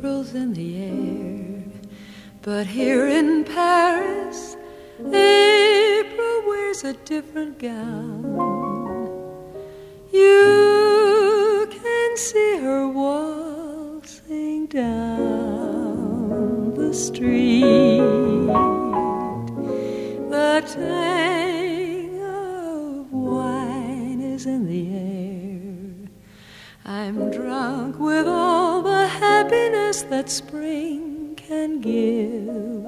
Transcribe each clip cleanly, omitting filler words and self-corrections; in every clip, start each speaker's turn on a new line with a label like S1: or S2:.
S1: April's in the air, but here in Paris, April wears a different gown. You can see her waltzing down the street. The tang of wine is in the air. I'm drunk with all the happiness that spring can give.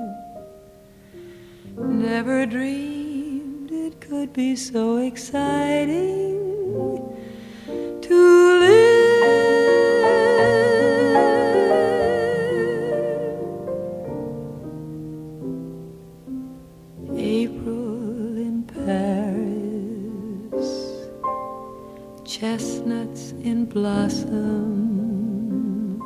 S1: Never dreamed it could be so exciting to live. April in Paris, chestnuts in blossom,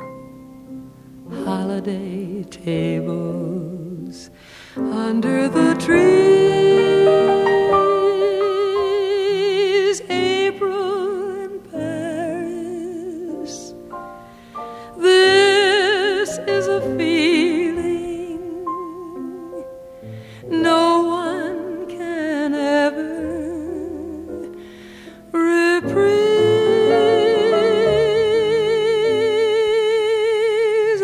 S1: holiday tables under the trees. April in Paris, this is a feeling no one can ever reprise.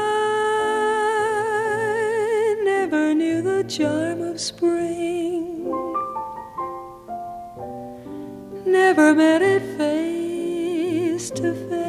S1: I never knew the charm of spring, never met it face to face.